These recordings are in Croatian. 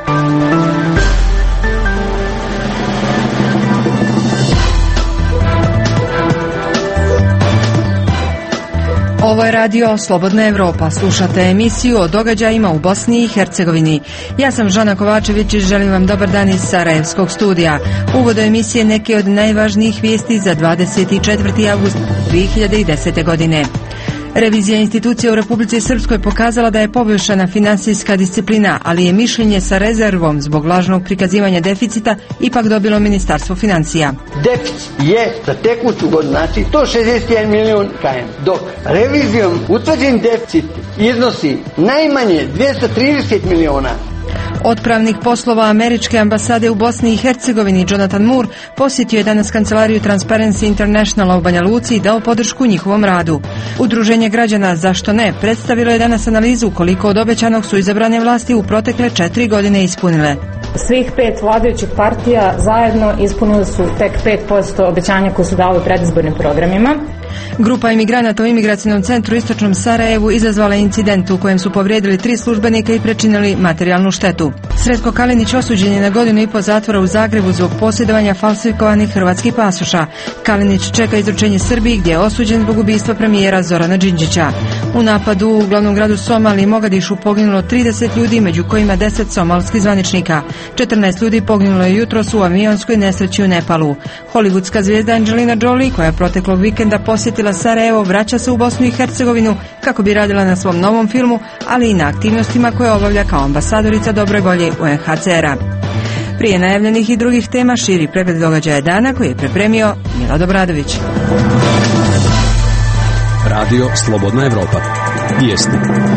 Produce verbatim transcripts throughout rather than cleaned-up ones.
Ovo je radio Slobodna Evropa. Slušate emisiju o događajima u Bosni i Hercegovini. Ja sam Žana Kovačević i želim vam dobar dan iz Sarajevskog studija. Uvod do emisije neke od najvažnijih vijesti za dvadeset četvrti avgust dvije hiljade desete. godine. Revizija institucija u Republici Srpskoj pokazala da je poboljšana finansijska disciplina, ali je mišljenje sa rezervom zbog lažnog prikazivanja deficita ipak dobilo Ministarstvo financija. Deficit je za tekuću godinu, znači sto šezdeset jedan milion km, dok revizijom utvrđen deficit iznosi najmanje dvjesto trideset miliona. Otpravnik poslova Američke ambasade u Bosni i Hercegovini Jonathan Moore posjetio je danas kancelariju Transparency Internationala u Banja Luci i dao podršku njihovom radu. Udruženje građana Zašto ne predstavilo je danas analizu koliko od obećanog su izabrane vlasti u protekle četiri godine ispunile. Svih pet vladajućih partija zajedno ispunili su tek pet posto obećanja koje su dali u predizbornim programima. Grupa imigranata u imigracijnom centru u istočnom Sarajevu izazvala incident u kojem su povrijedili tri službenika i pričinili materijalnu štetu. Sretko Kalinić osuđen je na godinu i po zatvora u Zagrebu zbog posjedovanja falsifikovanih hrvatskih pasoša. Kalinić čeka izručenje Srbiji gdje je osuđen zbog ubistva premijera Zorana Đinđića. U napadu u glavnom gradu Somalije Mogadišu poginulo trideset ljudi, među kojima deset somalskih zvaničnika. četrnaest ljudi poginulo je jutros u avionskoj nesreći u Nepalu. Hollywoodska zvijezda Angelina Jolie, koja je proteklog vikenda posjetila Sarajevo, vraća se u Bosnu i Hercegovinu kako bi radila na svom novom filmu, ali i na aktivnostima koje obavlja kao ambasadorica dobre volje U N H C R-a. Prije najavljenih i drugih tema širi pregled događaja dana koji je pripremio Milad Obradović. Radio Slobodna Evropa. Vijesti.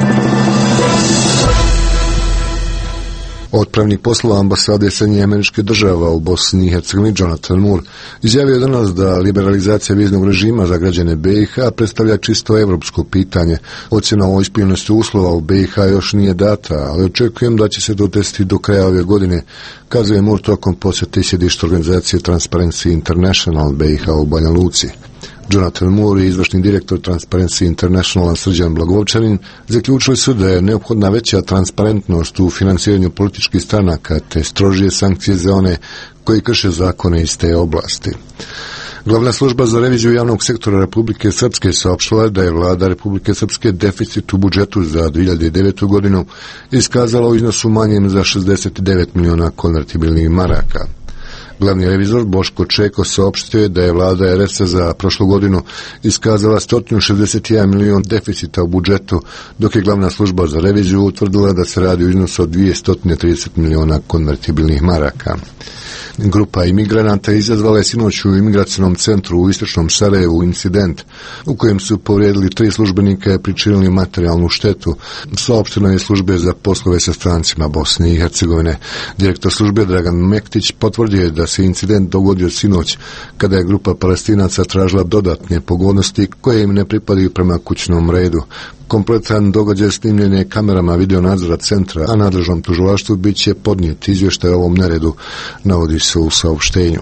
Otpravnik poslova ambasade Sjedinjenih Američkih Država u Bosni i Hercegovini Jonathan Moore izjavio je danas da liberalizacija viznog režima za građane B i H predstavlja čisto evropsko pitanje. Ocjena o ispunjenosti uslova u B i H još nije data, ali očekujem da će se to desiti do kraja ove godine, kazuje Moore tokom posjete sjedišta organizacije Transparency International B i H u Banja Luci. Jonathan Moore i izvršni direktor Transparency Internationala Srđan Blagovčanin zaključili su da je neophodna veća transparentnost u financiranju političkih stranaka te strožije sankcije za one koji krše zakone iz te oblasti. Glavna služba za reviziju javnog sektora Republike Srpske saopštila da je vlada Republike Srpske deficit u budžetu za dvije hiljade devetu. godinu iskazala u iznosu manjem za šezdeset devet miliona konvertibilnih maraka. Glavni revizor Boško Čeko saopštio je da je vlada R S za prošlu godinu iskazala sto šezdeset jedan milion deficita u budžetu, dok je glavna služba za reviziju utvrdila da se radi u iznosu od dvjesto trideset miliona konvertibilnih maraka. Grupa imigranata izazvala je sinoć u imigracijnom centru u istočnom Sarajevu incident u kojem su povrijedili tri službenika i pričinili materijalnu štetu, saopšteno je službe za poslove sa strancima Bosne i Hercegovine. Direktor službe Dragan Mektić potvrdio je da se incident dogodio sinoć kada je grupa Palestinaca tražila dodatne pogodnosti koje im ne pripadaju prema kućnom redu. Kompletan događaj snimljen je kamerama videonadzora centra, a nadležnom tužilaštvu bit će podnijet izvještaj o ovom neredu, navodi se u saopštenju.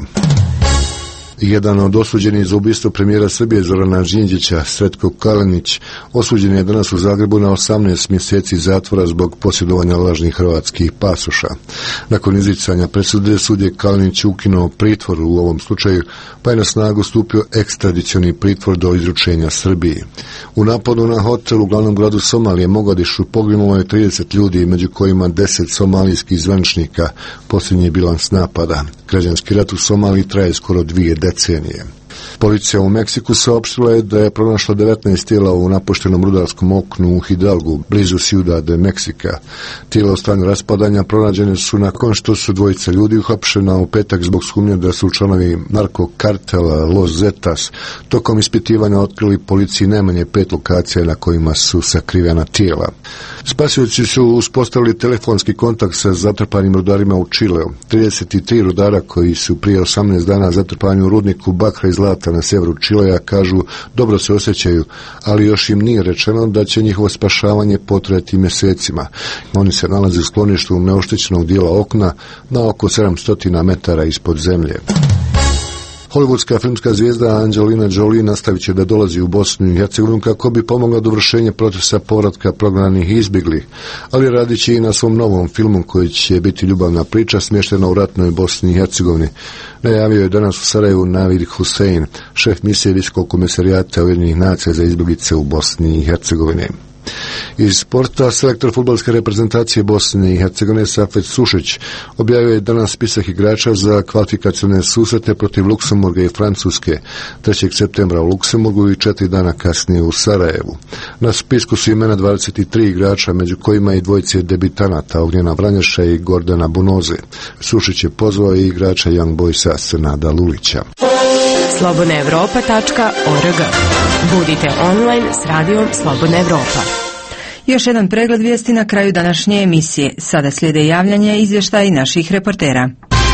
Jedan od osuđenih za ubistvo premijera Srbije Zorana Đinđića, Sretko Kalinić, osuđen je danas u Zagrebu na osamnaest mjeseci zatvora zbog posjedovanja lažnih hrvatskih pasoša. Nakon izricanja presude sud je Kalinić ukinuo pritvor u ovom slučaju, pa je na snagu stupio ekstradicioni pritvor do izručenja Srbiji. U napadu na hotel u glavnom gradu Somalije Mogadišu poginulo je trideset ljudi, među kojima deset somalijskih zvaničnika, posljednji bilans napada. Građanski rat u Somaliji traje skoro dvije decenije. Policija u Meksiku saopštila je da je pronašla devetnaest tijela u napuštenom rudarskom oknu u Hidalgu, blizu Ciudad de Meksika. Tijela u stanju raspadanja pronađene su nakon što su dvojica ljudi uhapšena u petak zbog sumnje da su članovi narkokartela Los Zetas. Tokom ispitivanja otkrili policiji najmanje pet lokacija na kojima su sakrivena tijela. Spasioci su uspostavili telefonski kontakt sa zatrpanim rudarima u Čileu. trideset tri rudara koji su prije osamnaest dana zatrpani u rudniku bakra i zlata na sjeveru Čileja kažu dobro se osjećaju, ali još im nije rečeno da će njihovo spašavanje potrajati mjesecima. Oni se nalaze u skloništu neoštećenog dijela okna na oko sedamsto metara ispod zemlje. Hollywoodska filmska zvijezda Angelina Jolie nastavit će da dolazi u Bosnu i Hercegovinu kako bi pomogla dovršenje procesa povratka prognanih i izbjeglih, ali radit će i na svom novom filmu koji će biti ljubavna priča smještena u ratnoj Bosni i Hercegovini. Najavio je danas u Sarajevu Navid Hussein, šef misije Visokog komisarijata Ujedinjenih nacija za izbjeglice u Bosni i Hercegovini. Iz sporta, selektor fudbalske reprezentacije Bosne i Hercegovine Safet Sušić objavio je danas spisak igrača za kvalifikacione susrete protiv Luksemburga i Francuske trećeg septembra u Luksemburgu i četiri dana kasnije u Sarajevu. Na spisku su imena dvadeset tri igrača, među kojima i dvojice debitanata Ognjena Vranješa i Gordana Bunoze. Sušić je pozvao i igrača Young Boysa Senada Lulića. slobodna evropa tačka org. Budite online s radijom Slobodna Evropa. Još jedan pregled vijesti na kraju današnje emisije. Sada slijede javljanje i izvještaji naših reportera.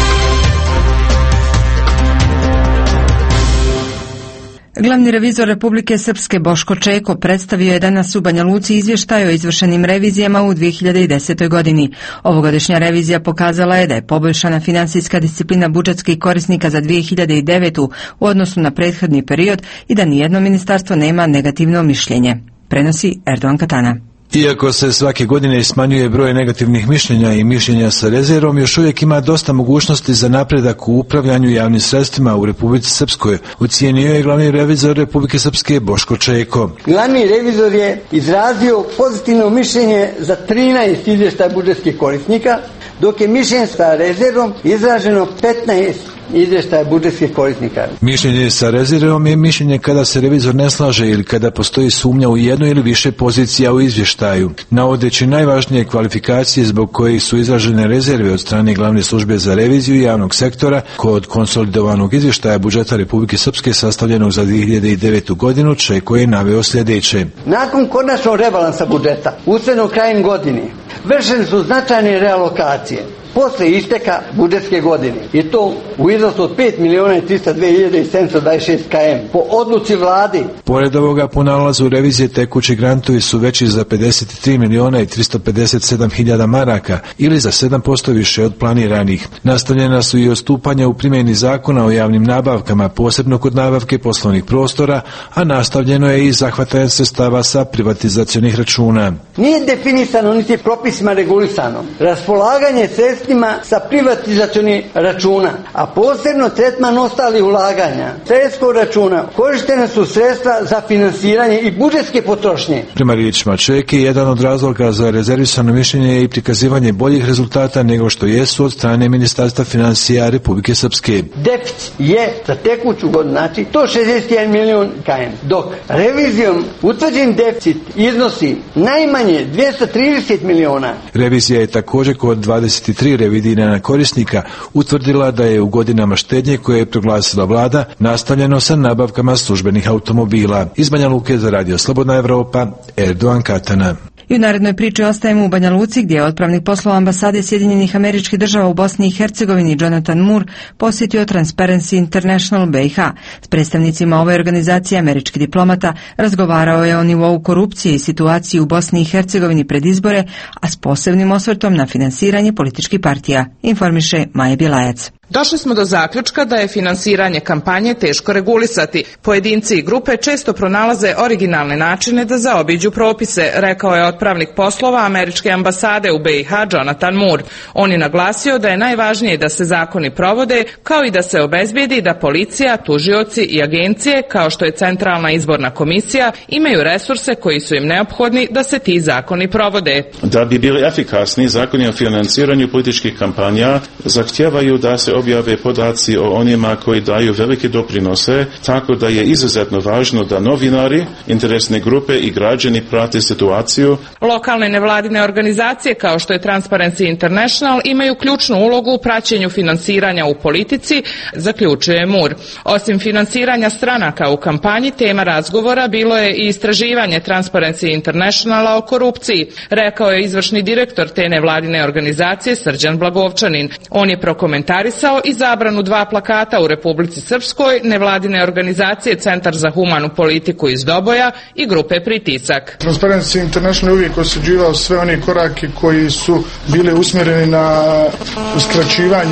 Glavni revizor Republike Srpske Boško Čeko predstavio je danas u Banja Luci izvještaj o izvršenim revizijama u dvije hiljade desetoj. godini. Ovogodišnja revizija pokazala je da je poboljšana finansijska disciplina budžetskih korisnika za dvije hiljade devetu. u odnosu na prethodni period i da nijedno ministarstvo nema negativno mišljenje. Prenosi Erdogan Katana. Iako se svake godine smanjuje broj negativnih mišljenja i mišljenja sa rezervom, još uvijek ima dosta mogućnosti za napredak u upravljanju javnim sredstvima u Republici Srpskoj, ocijenio je glavni revizor Republike Srpske Boško Čeko. Glavni revizor je izrazio pozitivno mišljenje za trinaest izvještaja budžetskih korisnika, dok je mišljenje sa rezervom izraženo petnaest izvještaja budžetskih korisnika. Mišljenje sa rezervom je mišljenje kada se revizor ne slaže ili kada postoji sumnja u jednu ili više pozicija u izvještaju. Navodeći najvažnije kvalifikacije zbog kojih su izražene rezerve od strane glavne službe za reviziju javnog sektora kod konsolidovanog izvještaja budžeta Republike Srpske sastavljenog za dvije hiljade devetu. godinu, Čeko je naveo sljedeće. Nakon konačnog rebalansa budžeta, usvojenog krajem godine, vršene su značajne realokacije posle isteka budžetske godine i to u iznosu od pet miliona trista dve hiljade sedamsto dvadeset šest kilometara po odluci vladi. Pored ovoga, po nalazu revizije tekući grantovi su veći za pedeset tri miliona tristo pedeset sedam hiljada maraka ili za sedam posto više od planiranih. Nastavljena su i odstupanja u primjeni zakona o javnim nabavkama, posebno kod nabavke poslovnih prostora, a nastavljeno je i zahvatanje sredstava sa privatizacionih računa. Nije definisano niti propisima regulisano raspolaganje sredstvima sa privatizacionih računa, a posebno tretman ostalih ulaganja sredskog računa. Korištene su sredstva za finansiranje i budžetske potrošnje. Prema riječima Čeke, jedan od razloga za rezervisano mišljenje je i prikazivanje boljih rezultata nego što jesu od strane Ministarstva financija Republike Srpske. Deficit je za tekuću godinu znači sto šezdeset jedan milion kilometara, dok revizijom utvrđen deficit iznosi najmanje dvjesto trideset miliona. Revizija je također kod dvadeset tri revidirana korisnika utvrdila da je u godinama štednje koje je proglasila vlada nastavljeno sa nabavkama službenih automobila. Iz Banja Luke za Radio Slobodna Evropa, Erdogan Katana. I u narednoj priči ostajemo u Banja Luci gdje je otpravnik poslova ambasade Sjedinjenih Američkih Država u Bosni i Hercegovini Jonathan Moore posjetio Transparency International B i H. S predstavnicima ove organizacije američkih diplomata razgovarao je o nivou korupcije i situaciji u Bosni i Hercegovini pred izbore, a s posebnim osvrtom na finansiranje političkih partija, informiše Maja Bjelajac. Došli smo do zaključka da je finansiranje kampanje teško regulisati. Pojedinci i grupe često pronalaze originalne načine da zaobiđu propise, rekao je otpravnik poslova američke ambasade u B i H Jonathan Moore. On je naglasio da je najvažnije da se zakoni provode, kao i da se obezbijedi da policija, tužioci i agencije, kao što je Centralna izborna komisija, imaju resurse koji su im neophodni da se ti zakoni provode. Da bi bili efikasni, zakoni o financiranju političkih kampanja zahtijevaju da se objave podaci o onima koji daju velike doprinose, tako da je izuzetno važno da novinari, interesne grupe i građani prate situaciju. Lokalne nevladine organizacije kao što je Transparency International imaju ključnu ulogu u praćenju finansiranja u politici, zaključuje Moore. Osim finansiranja stranaka u kampanji, tema razgovora bilo je i istraživanje Transparency Internationala o korupciji, rekao je izvršni direktor te nevladine organizacije Srđan Blagovčanin. On je prokomentarisao i zabranu dva plakata u Republici Srpskoj, nevladine organizacije Centar za humanu politiku iz Doboja i grupe Pritisak. Transparency International uvijek osuđivao sve one korake koji su bili usmjereni na skraćivanje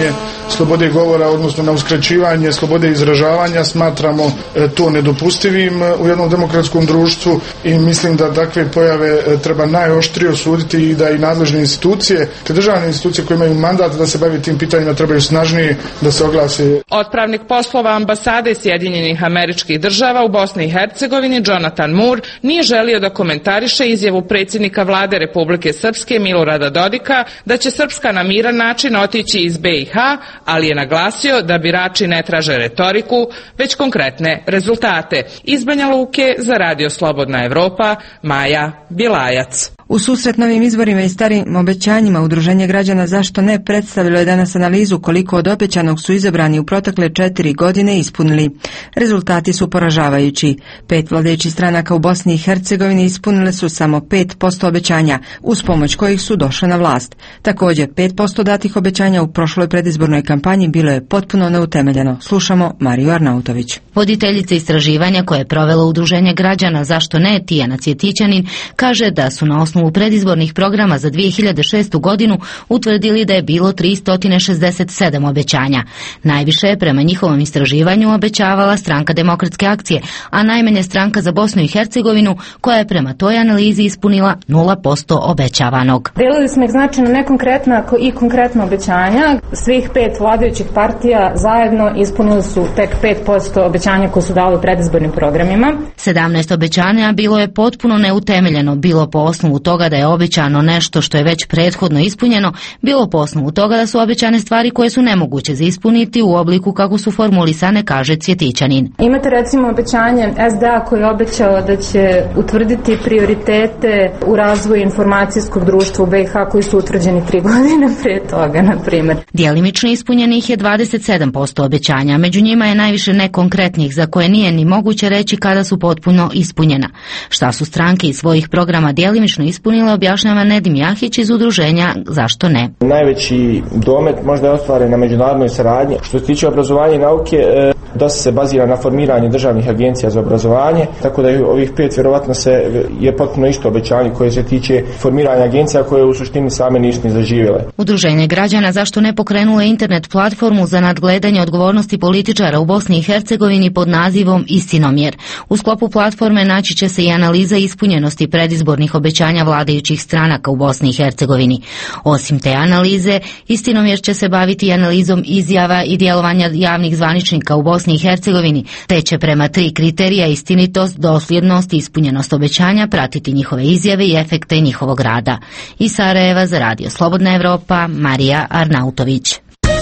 slobode govora, odnosno na uskraćivanje slobode izražavanja, smatramo to nedopustivim u jednom demokratskom društvu i mislim da takve pojave treba najoštrije osuditi i da i nadležne institucije, te državne institucije koje imaju mandat da se bavi tim pitanjima trebaju snažnije da se oglase. Otpravnik poslova ambasade Sjedinjenih Američkih Država u Bosni i Hercegovini Jonathan Moore nije želio da komentariše izjavu predsjednika vlade Republike Srpske Milorada Dodika da će Srpska na miran način otići iz B i H, ali je naglasio da birači ne traže retoriku, već konkretne rezultate. Iz Banja Luke za Radio Slobodna Evropa, Maja Bilajac. U susret novim izborima i starim obećanjima Udruženje građana Zašto ne predstavilo je danas analizu koliko od obećanog su izabrani u protekle četiri godine ispunili. Rezultati su poražavajući. Pet vladajućih stranaka u Bosni i Hercegovini ispunile su samo pet posto obećanja, uz pomoć kojih su došle na vlast. Također, pet posto datih obećanja u prošloj predizbornoj kampanji bilo je potpuno neutemeljeno. Slušamo Mariju Arnautović. Voditeljica istraživanja koje je provelo Udruženje građana Zašto ne, Tijana Cvjetićanin, kaže da su na osnovu predizbornih programa za dvije hiljade šestu godinu utvrdili da je bilo tristo šezdeset sedam obećanja. Najviše je prema njihovom istraživanju obećavala Stranka demokratske akcije, a najmanje Stranka za Bosnu i Hercegovinu, koja je prema toj analizi ispunila nula posto obećavanog. Delili smo ih znači na nekonkretna i konkretna obećanja. Svih pet vladajućih partija zajedno ispunili su tek pet posto obećanja koje su dali u predizbornim programima. sedamnaest obećanja bilo je potpuno neutemeljeno, bilo po osnovu toga da je obećano nešto što je već prethodno ispunjeno, bilo po osnovu toga da su obećane stvari koje su nemoguće za ispuniti u obliku kako su formulisane, kaže Cvjetićanin. Imate recimo obećanje S D A koji je obećao da će utvrditi prioritete u razvoju informacijskog društva u B i H koji su utvrđeni tri godine prije toga, na primjer. Djelimično ispunjenih je dvadeset sedam posto obećanja, među njima je najviše nekonkretnih za koje nije ni moguće reći kada su potpuno ispunjena. Šta su stranke iz svojih programa djelimično ispunile, objašnjava Nedim Jahić iz Udruženja Zašto ne. Najveći domet možda je ostvaren na međunarodnoj saradnji. Što se tiče obrazovanja i nauke, dosta se bazira na formiranje državnih agencija za obrazovanje, tako da je ovih pet vjerovatno se je potpuno isto obećanje koje se tiče formiranja agencija koje u suštini same nisu ni zaživjele. Udruženje građana Zašto ne pokrenulo internet platformu za nadgledanje odgovornosti političara u Bosni i Hercegovini pod nazivom Istinomjer. U sklopu platforme naći će se i analiza ispunjenosti predizbornih obećanja vladajućih stranaka u Bosni i Hercegovini. Osim te analize, Istinomjer će se baviti analizom izjava i djelovanja javnih zvaničnika u Bosni i Hercegovini, te će prema tri kriterija istinitost, dosljednost i ispunjenost obećanja pratiti njihove izjave i efekte njihovog rada. Iz Sarajeva za Radio Slobodna Evropa, Marija Arnautović.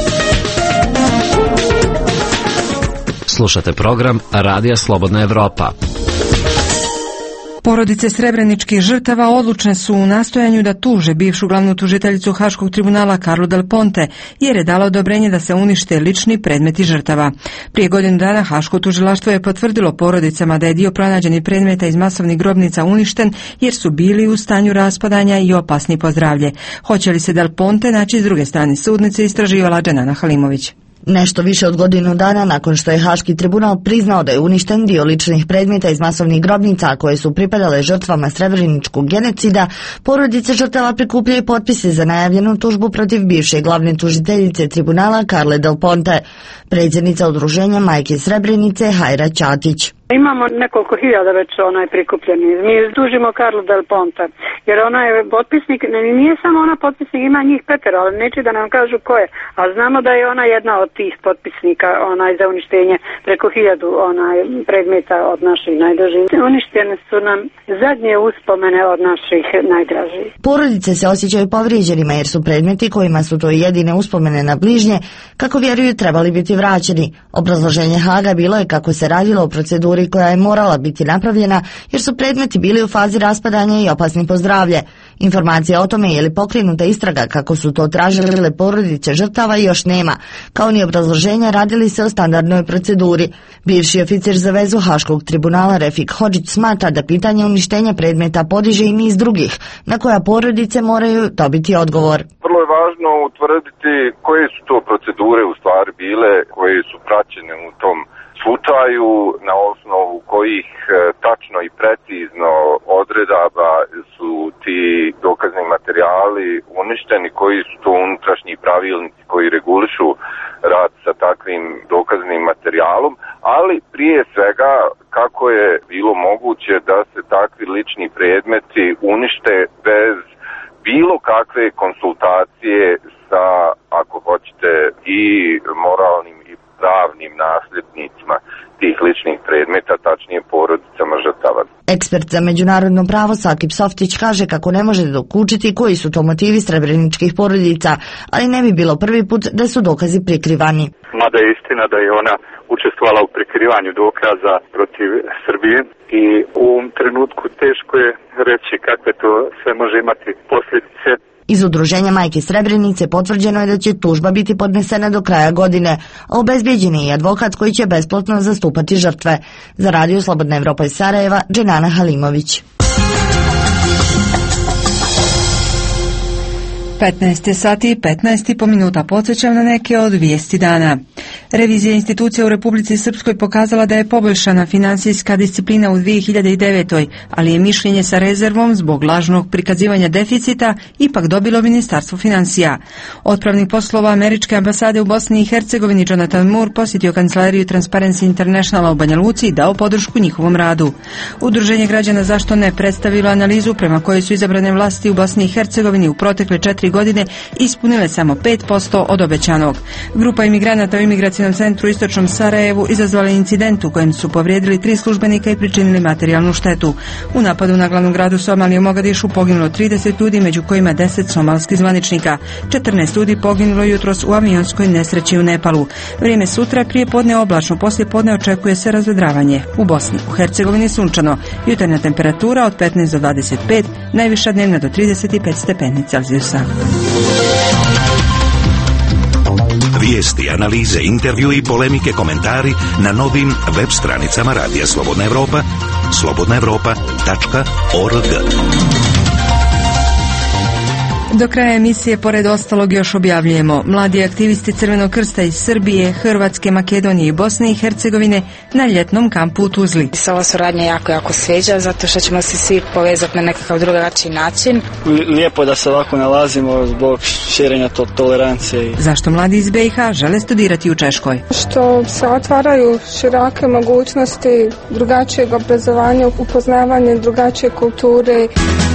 Slušate program Radija Slobodna Evropa. Porodice srebreničkih žrtava odlučne su u nastojanju da tuže bivšu glavnu tužiteljicu Haškog tribunala Carlu Del Ponte, jer je dala odobrenje da se unište lični predmeti žrtava. Prije godinu dana Haško tužilaštvo je potvrdilo porodicama da je dio pronađenih predmeta iz masovnih grobnica uništen jer su bili u stanju raspadanja i opasni po zdravlje. Hoće li se Del Ponte naći s druge strane sudnice, istraživala Dženana Halimović. Nešto više od godinu dana nakon što je Haški tribunal priznao da je uništen dio ličnih predmeta iz masovnih grobnica koje su pripadale žrtvama srebreničkog genocida, porodice žrtava prikupljaju potpise za najavljenu tužbu protiv bivše glavne tužiteljice tribunala Carle Del Ponte. Predsjednica udruženja Majke Srebrenice Hajra Ćatić. Imamo nekoliko hiljada već onaj prikupljeni. Mi tužimo Carlu Del Ponte, jer ona je potpisnik, nije samo ona potpisnik, ima njih petero, ali neće da nam kažu ko je. A znamo da je ona jedna od tih potpisnika onaj za uništenje preko hiljadu onaj predmeta od naših najdražih. Uništene su nam zadnje uspomene od naših najdražih. Porodice se osjećaju povrijeđenima jer su predmeti kojima su to jedine uspomene na bližnje, kako vjeruju, trebali biti vraćeni. Obrazloženje Haga bilo je kako se radilo o proceduri koja je morala biti napravljena jer su predmeti bili u fazi raspadanja i opasni po zdravlje. Informacija o tome je li pokrenuta istraga kako su to tražile porodice žrtava još nema, kao ni obrazloženja radili se o standardnoj proceduri. Bivši oficir za vezu Haškog tribunala Refik Hodžić smatra da pitanje uništenja predmeta podiže i niz drugih, na koja porodice moraju dobiti odgovor. Vrlo je važno utvrditi koje su to procedure u stvari bile, koje su praćene u tom slučaju, na osnovu kojih tačno i precizno odredaba su ti dokazni materijali uništeni, koji su to unutrašnji pravilnici koji regulišu rad sa takvim dokaznim materijalom, ali prije svega kako je bilo moguće da se takvi lični predmeti unište bez bilo kakve konsultacije sa, ako hoćete, i moralnim i pravnim nasljednicima tih ličnih predmeta, tačnije porodicama žrtava. Ekspert za međunarodno pravo Sakip Softić kaže kako ne može dokučiti koji su to motivi srebreničkih porodica, ali ne bi bilo prvi put da su dokazi prikrivani. Mada je istina da je ona učestvovala u prikrivanju dokaza protiv Srbije i u ovom trenutku teško je reći kakve to sve može imati posljedice. Iz udruženja Majke Srebrenice potvrđeno je da će tužba biti podnesena do kraja godine, a obezbeđen je i advokat koji će besplatno zastupati žrtve. Za Radio Slobodna Evropa iz Sarajeva, Dženana Halimović. petnaest sati i petnaest i po minuta, podsjećam na neke od vijesti dana. Revizija institucija u Republici Srpskoj pokazala da je poboljšana finansijska disciplina u dvije hiljade devetoj. ali je mišljenje sa rezervom zbog lažnog prikazivanja deficita ipak dobilo Ministarstvo financija. Otpravnik poslova Američke ambasade u Bosni i Hercegovini Jonathan Moore posjetio kancelariju Transparency Internationala u Banja Luci i dao podršku njihovom radu. Udruženje građana Zašto ne predstavilo analizu prema kojoj su izabrane vlasti u Bosni i Hercegovini u protekle četiri godine ispunile samo pet posto od obećanog. Grupa imigranata u imigracijnom centru u istočnom Sarajevu izazvala incident u kojem su povrijedili tri službenika i pričinili materijalnu štetu. U napadu na glavnom gradu Somalije u Mogadišu poginulo trideset ljudi, među kojima deset somalskih zvaničnika. četrnaest ljudi poginulo jutros u avionskoj nesreći u Nepalu. Vrijeme sutra prije podne oblačno, poslije podne očekuje se razvedravanje. U Bosni u Hercegovini sunčano. Jutarnja temperatura od petnaest do dvadeset pet, najviša dnevna do trideset pet stepeni Celzijusa. Vijesti, analize, intervju i polemike, komentari na novim web stranicama Radija Slobodna Evropa, slobodna evropa tačka org. Do kraja emisije, pored ostalog, još objavljujemo: mladi aktivisti Crvenog krsta iz Srbije, Hrvatske, Makedonije i Bosne i Hercegovine na ljetnom kampu u Tuzli. Ova suradnja jako, jako sviđa, zato što ćemo se svi povezati na nekakav drugačiji način. Lijepo da se ovako nalazimo zbog širenja to tolerancije. Zašto mladi iz B i H žele studirati u Češkoj? Što se otvaraju široke mogućnosti drugačijeg obrazovanja, upoznavanje drugačije kulture.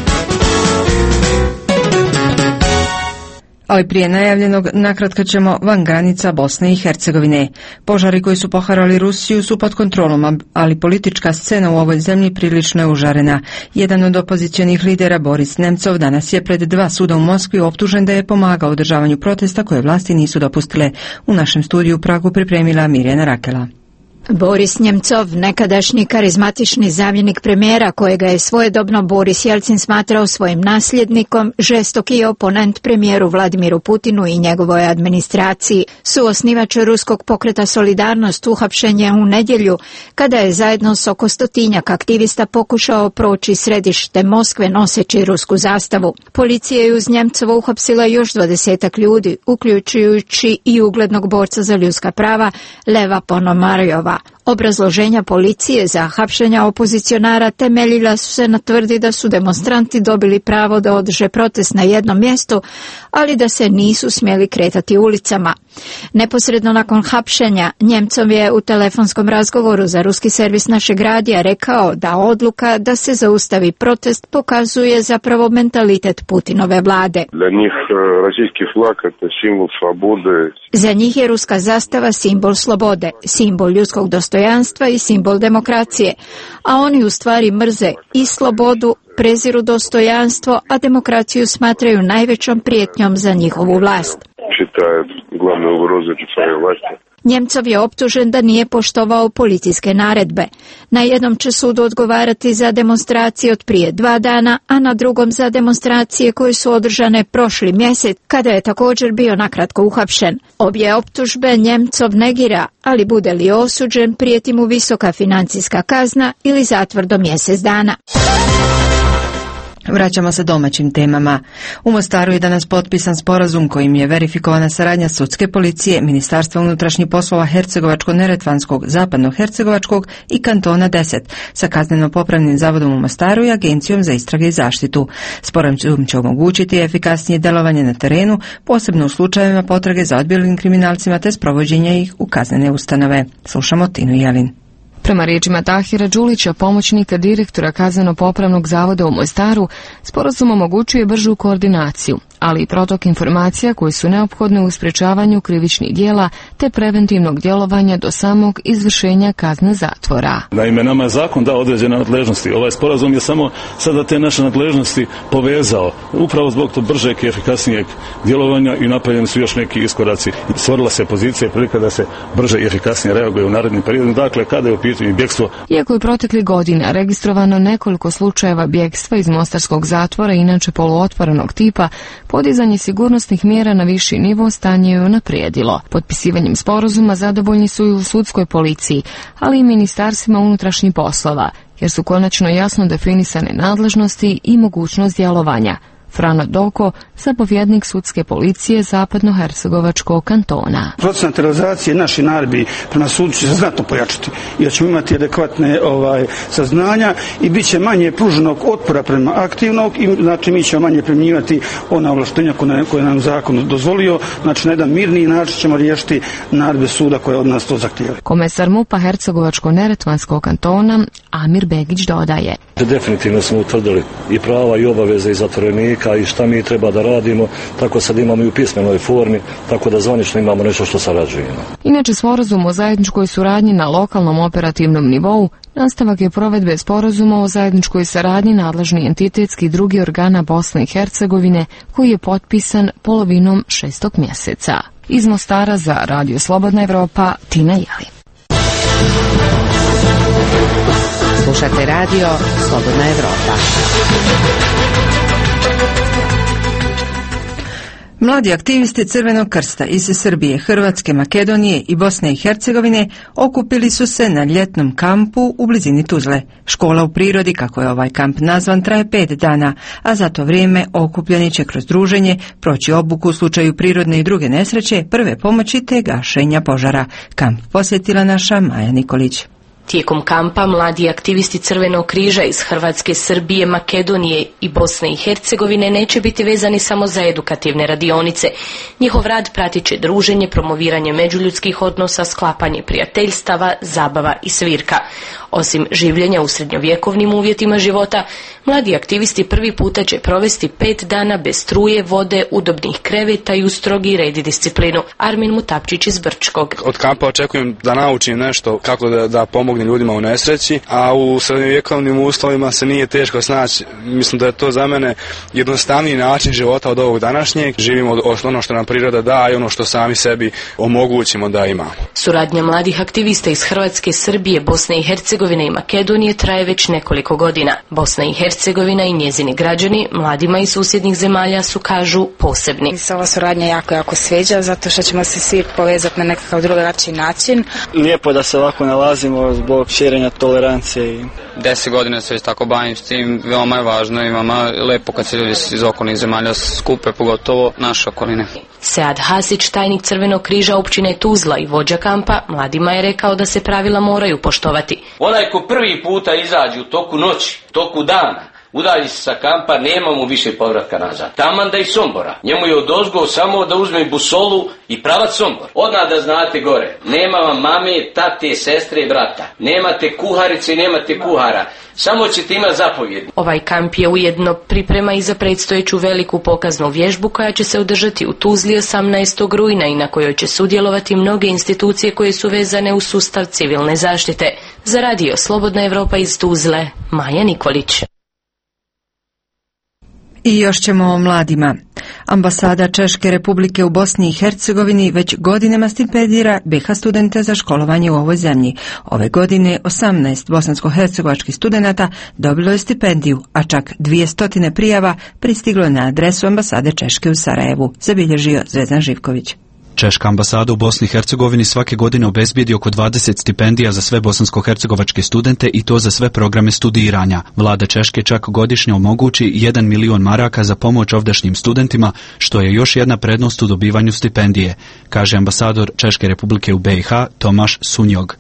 Ali prije najavljenog, nakratko ćemo van granica Bosne i Hercegovine. Požari koji su poharali Rusiju su pod kontrolom, ali politička scena u ovoj zemlji prilično je užarena. Jedan od opozicionih lidera, Boris Nemcov, danas je pred dva suda u Moskvi optužen da je pomagao održavanju protesta koje vlasti nisu dopustile. U našem studiju u Pragu pripremila Mirjana Rakela. Boris Njemcov, nekadašnji karizmatični zamjenik premijera kojega je svojedobno Boris Jelcin smatrao svojim nasljednikom, žestoki oponent premijeru Vladimiru Putinu i njegovoj administraciji, suosnivač ruskog pokreta Solidarnost, uhapšen je u nedjelju kada je zajedno s oko stotinjak aktivista pokušao proći središte Moskve noseći rusku zastavu. Policija je uz Njemcova uhapsila još dvadesetak ljudi, uključujući i uglednog borca za ljudska prava Leva Ponomarjova. Obrazloženja policije za hapšenja opozicionara temeljila su se na tvrdi da su demonstranti dobili pravo da održe protest na jednom mjestu, ali da se nisu smjeli kretati ulicama. Neposredno nakon hapšenja, Njemcov je u telefonskom razgovoru za ruski servis našeg radija rekao da odluka da se zaustavi protest pokazuje zapravo mentalitet Putinove vlade. Za njih rossijski flag je simbol slobode. Za njih je ruska zastava simbol slobode, simbol ljudskog dostojanstva i simbol demokracije, a oni u stvari mrze i slobodu, preziru dostojanstvo, a demokraciju smatraju najvećom prijetnjom za njihovu vlast. Считают главной угрозой для своей власти. Njemcov je optužen da nije poštovao policijske naredbe. Na jednom će sudu odgovarati za demonstracije od prije dva dana, a na drugom za demonstracije koje su održane prošli mjesec, kada je također bio nakratko uhapšen. Obje optužbe Njemcov negira, ali bude li osuđen, prijeti mu visoka financijska kazna ili zatvor do mjesec dana. Vraćamo se domaćim temama. U Mostaru je danas potpisan sporazum kojim je verifikovana saradnja sudske policije, Ministarstva unutrašnjih poslova Hercegovačko-Neretvanskog, Zapadno-Hercegovačkog i Kantona deset sa kazneno-popravnim zavodom u Mostaru i Agencijom za istrage i zaštitu. Sporazum će omogućiti efikasnije delovanje na terenu, posebno u slučajevima potrage za odbijelim kriminalcima te sprovođenje ih u kaznene ustanove. Slušamo Tinu Jelin. Prema riječima Tahira Đulića, pomoćnika direktora Kazneno-popravnog zavoda u Mostaru, sporazum omogućuje bržu koordinaciju, ali i protok informacija koje su neophodne u sprečavanju krivičnih djela te preventivnog djelovanja do samog izvršenja kazne zatvora. Naime, nama je zakon dao određene nadležnosti. Ovaj sporazum je samo sada te naše nadležnosti povezao. Upravo zbog tog bržeg i efikasnijeg djelovanja i napravljeni su još neki iskoraci. Stvorila se pozicija i prilika da se brže i efikasnije reaguje u narednim periodima. Dakle, kada je u pitanju bjegstvo. Iako je protekli godina registrovano nekoliko slučajeva bjegstva iz mostarskog zatvora, inače poluotvorenog tipa, podizanje sigurnosnih mjera na viši nivo stanje je unaprijedilo. Potpisivanjem sporazuma zadovoljni su i u sudskoj policiji, ali i ministarstvima unutrašnjih poslova, jer su konačno jasno definisane nadležnosti i mogućnost djelovanja. Frano Doko, zapovjednik sudske policije Zapadno-Hercegovačkog kantona. Proces terorizacije naši naredbi prema sudu će se znatno pojačati, jer ćemo imati adekvatne ovaj, saznanja i bit će manje pruženog otpora prema aktivnog i znači mi ćemo manje primjenjivati ona ovlaštenja koje, koje nam zakon dozvolio. Znači na jedan mirniji način ćemo riješiti naredbe suda koje od nas to zahtijevaju. Komesar MUP-a Hercegovačko-Neretvanskog kantona Amir Begić dodaje. Definitivno smo utvrdili i prava i obaveze i zatvorenika i šta mi treba da radimo, tako sad imamo i u pismenoj formi, tako da zvanično imamo nešto što sarađujemo. Inače, sporazum o zajedničkoj suradnji na lokalnom operativnom nivou nastavak je provedbe sporazuma o zajedničkoj saradnji nadležni entitetski i drugi organa Bosne i Hercegovine koji je potpisan polovinom šestog mjeseca. Iz Mostara za Radio Slobodna Evropa, Tina Jelin. Slušate radio Slobodna Evropa. Mladi aktivisti Crvenog krsta iz Srbije, Hrvatske, Makedonije i Bosne i Hercegovine okupili su se na ljetnom kampu u blizini Tuzle. Škola u prirodi, kako je ovaj kamp nazvan, traje pet dana, a za to vrijeme okupljeni će kroz druženje proći obuku u slučaju prirodne i druge nesreće, prve pomoći te gašenja požara. Kamp posjetila naša Maja Nikolić. Tijekom kampa mladi aktivisti Crvenog križa iz Hrvatske, Srbije, Makedonije i Bosne i Hercegovine neće biti vezani samo za edukativne radionice. Njihov rad pratit će druženje, promoviranje međuljudskih odnosa, sklapanje prijateljstava, zabava i svirka. Osim življenja u srednjovjekovnim uvjetima života, mladi aktivisti prvi puta će provesti pet dana bez struje, vode, udobnih kreveta i u strogi red i disciplinu. Armin Mutapčić iz Brčkog. Od kampa očekujem da naučim nešto kako da, da pomogne ljudima u nesreći, a u srednjovjekovnim uslovima se nije teško snaći. Mislim da je to za mene jednostavniji način života od ovog današnjeg. Živimo od ono što nam priroda da i ono što sami sebi omogućimo da imamo. Suradnja mladih aktivista iz Hrvatske, Srbije, Bosne i Hercegovine i Makedonije traje već nekoliko godina. Bosna i Hercegovina i njezini građani, mladima iz susjednih zemalja su, kažu, posebni. Ova suradnja jako, jako sviđa, zato što ćemo se svi povezati na nekakav drugačiji način. Lijepo da se ovako nalazimo zbog širenja tolerancije. Deset godina se već tako bavim s tim, veoma je važno i veoma lepo kad se ljudi iz okolnih zemalja skupe, pogotovo naše okoline. Sead Hasić, tajnik Crvenog križa općine Tuzla i vođa kampa, mladima je rekao da se pravila moraju poštovati. Onaj ko prvi puta izađe u toku noći, toku dana, udalji se sa kampa, nema mu više povratka nazad. Taman da i Sombora. Njemu je odozgo samo da uzme busolu i pravac Sombor. Odmah da znate gore, nema vam mame, tate, sestre i brata. Nemate kuharice i nemate kuhara. Samo ćete imati zapovjedni. Ovaj kamp je ujedno priprema i za predstojeću veliku pokaznu vježbu koja će se održati u Tuzli osamnaestog rujna i na kojoj će sudjelovati mnoge institucije koje su vezane u sustav civilne zaštite. Za Radio Slobodna Evropa iz Tuzle, Maja Nikolić. I još ćemo o mladima. Ambasada Češke Republike u Bosni i Hercegovini već godinama stipendira B iH studente za školovanje u ovoj zemlji. Ove godine osamnaest bosansko-hercegovačkih studenata dobilo je stipendiju, a čak dvjesto prijava pristiglo je na adresu ambasade Češke u Sarajevu, zabilježio Zvezdan Živković. Češka ambasada u Bosni i Hercegovini svake godine obezbijedi oko dvadeset stipendija za sve bosansko-hercegovačke studente i to za sve programe studiranja. Vlada Češke čak godišnje omogući jedan milion maraka za pomoć ovdašnjim studentima, što je još jedna prednost u dobivanju stipendije, kaže ambasador Češke Republike u B i H Tomaš Sunjog.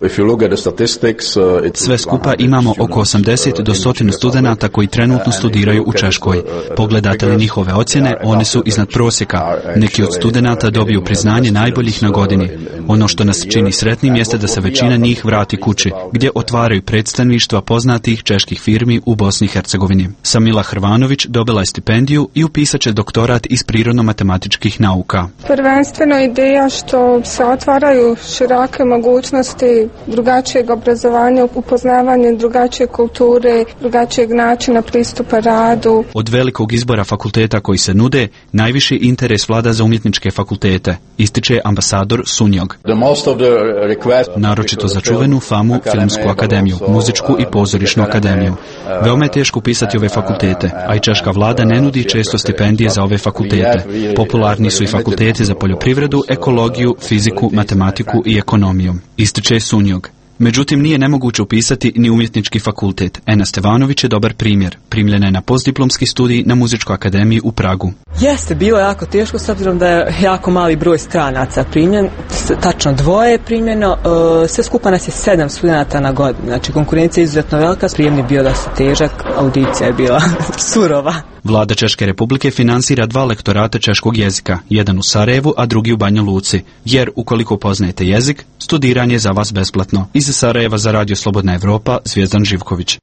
Sve skupa imamo oko osamdeset do sto studenata koji trenutno studiraju u Češkoj. Pogledate li njihove ocjene, one su iznad prosjeka. Neki od studenata dobiju priznanje najboljih na godini. Ono što nas čini sretnim jeste da se većina njih vrati kući, gdje otvaraju predstavništva poznatih čeških firmi u Bosni i Hercegovini. Samila Hrvanović dobila je stipendiju i upisat će doktorat iz prirodno-matematičkih nauka. Prvenstveno ideja što se otvaraju široke mogućnosti drugačijeg obrazovanja, upoznavanje drugačije kulture, drugačijeg načina pristupa radu. Od velikog izbora fakulteta koji se nude, najviši interes vlada za umjetničke fakultete, ističe ambasador Sunjog. Naročito za čuvenu famu Filmsku akademiju, muzičku i pozorišnu akademiju. Veoma je teško upisati ove fakultete, a i češka vlada ne nudi često stipendije za ove fakultete. Popularni su i fakulteti za poljoprivredu, ekologiju, fiziku, matematiku i ekonomiju, ističe Sunjog. Međutim, nije nemoguće upisati ni umjetnički fakultet. Ena Stevanović je dobar primjer. Primljena je na postdiplomski studij na Muzičkoj akademiji u Pragu. Jeste, bilo je jako teško s obzirom da je jako mali broj stranaca primljen, tačno dvoje je primljeno, sve skupa nas je sedam studenata na godinu, znači konkurencija je izuzetno velika, prijemni bio da se težak, audicija je bila surova. Vlada Češke Republike finansira dva lektorata češkog jezika, jedan u Sarajevu, a drugi u Banja Luci, jer ukoliko poznajete jezik, studiranje je za vas besplatno. Iz Sarajeva za Radio Slobodna Evropa, Zvijezdan Živković.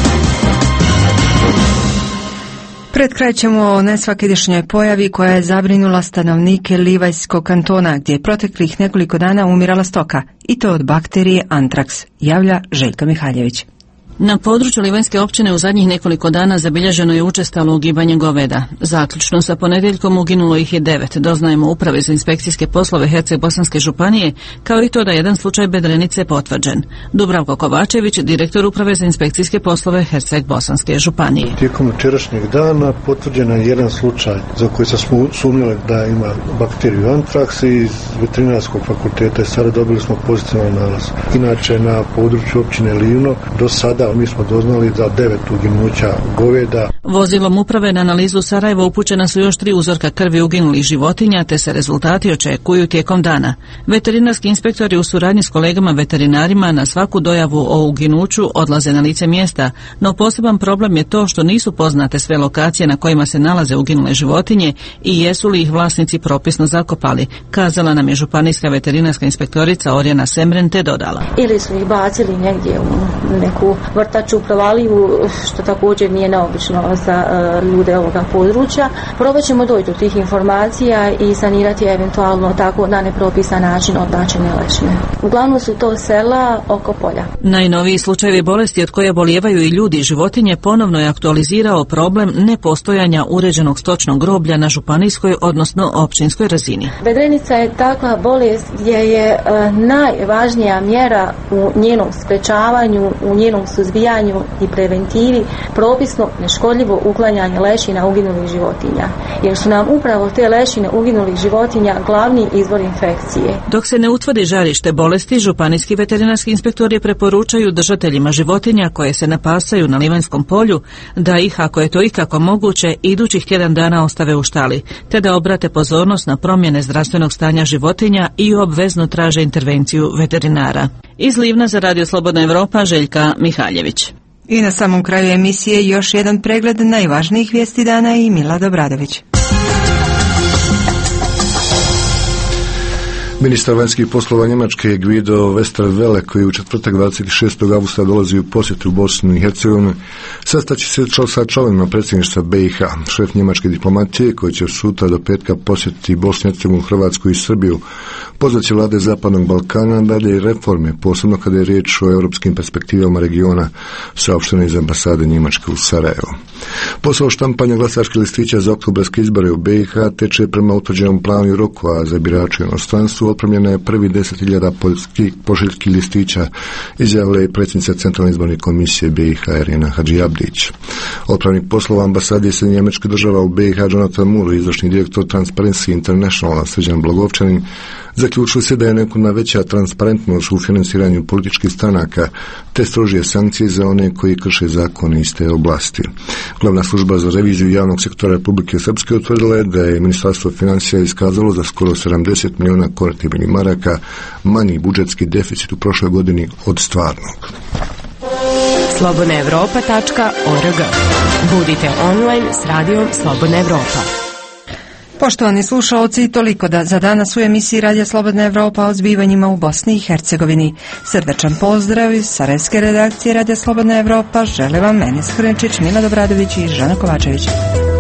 Pred kraj ćemo o nesvakidašnjoj pojavi koja je zabrinula stanovnike Livajskog kantona, gdje je proteklih nekoliko dana umirala stoka, i to od bakterije antraks, javlja Željka Mihaljević. Na području Livanjske općine u zadnjih nekoliko dana zabilježeno je učestalo ugibanje goveda. Zaključno sa ponedjeljkom uginulo ih je devet, doznajemo Uprave za inspekcijske poslove Herceg-Bosanske županije, kao i to da jedan slučaj bedrenice potvrđen. Dubravko Kovačević, direktor Uprave za inspekcijske poslove Herceg-Bosanske županije. Tijekom jučerašnjeg dana potvrđen je jedan slučaj za koji smo sumnjali da ima bakteriju antraks i iz veterinarskog fakulteta i sada dobili smo pozitivan nalaz. Inače, na području općine Livno do sada mi smo doznali za devet uginuća goveda. Vozilom uprave na analizu u Sarajevo upućena su još tri uzorka krvi uginulih životinja, te se rezultati očekuju tijekom dana. Veterinarski inspektori u suradnji s kolegama veterinarima na svaku dojavu o uginuću odlaze na lice mjesta, no poseban problem je to što nisu poznate sve lokacije na kojima se nalaze uginule životinje i jesu li ih vlasnici propisno zakopali, kazala nam je županijska veterinarska inspektorica Orjana Semren, te dodala. Ili su ih bacili negdje u neku vrtaču, provaliju, što također nije neobično za uh, ljude ovoga područja. Probat ćemo doći do tih informacija i sanirati eventualno tako na nepropisan način odbačene lešine. Uglavnom su to sela oko polja. Najnoviji slučajevi bolesti od koje bolijevaju i ljudi i životinje ponovno je aktualizirao problem nepostojanja uređenog stočnog groblja na županijskoj, odnosno općinskoj razini. Bedrenica je takva bolest gdje je uh, najvažnija mjera u njenom sprečavanju, u njenom suzbijanju i preventivi propisno neškodljivo uklanjanje lešina uginulih životinja, jer su nam upravo te lešine uginulih životinja glavni izvor infekcije. Dok se ne utvrdi žarište bolesti, županijski veterinarski inspektori preporučuju držateljima životinja koje se napasaju na Livanjskom polju da ih, ako je to ikako moguće, idućih tjedan dana ostave u štali, te da obrate pozornost na promjene zdravstvenog stanja životinja i obvezno traže intervenciju veterinara. Iz Livna za Radio Slobodna Evropa, Željka Mihaljević. I na samom kraju emisije još jedan pregled najvažnijih vijesti dana i Milad Obradović. Ministar vanjskih poslova Njemačke Guido Westerwelle, koji u četvrtak dvadeset šestog avgusta dolazi u posjetu u Bosnu i Hercegovinu, sastaći se sa članovima predsjedništva B i H. Šef njemačke diplomatije, koji će sutra do petka posjetiti Bosnu i Hercegovinu, Hrvatsku i Srbiju, pozvaće vlade Zapadnog Balkana dalje i reforme, posebno kada je riječ o europskim perspektivama regiona, saopšteno iz ambasade Njemačke u Sarajevu. Posao štampanja glasačkih listića za oktobarske izbore u B i H teče prema utvrđenom planu i roku, a za birače u inostranstvu otpremljena je prvi deset hiljada pošiljki listića, izjavila je predsjednica Centralne izborne komisije B i H Irena Hadžiabdić. Otpravnik poslova ambasade Sjedinjenih Američkih Država u B i H Jonathan Moore i izvršni direktor Transparency International Srđan Blagovčanin zaključili se da je neophodna veća transparentnost u financiranju političkih stranaka te strožije sankcije za one koji krše zakone iz te oblasti. Glavna služba za reviziju javnog sektora Republike Srpske utvrdila je da je Ministarstvo financija iskazalo za skoro sedamdeset miliona konvertibilnih maraka manji budžetski deficit u prošloj godini od stvarnog. slobodna evropa tačka org. Budite online s radijom Slobodna Evropa. Poštovani slušalci, toliko da za danas u emisiji Radija Slobodna Evropa o zbivanjima u Bosni i Hercegovini. Srdačan pozdrav iz sarajevske redakcije Radija Slobodna Evropa žele vam Enis Hrnčić, Mila Dobradović i Žana Kovačević.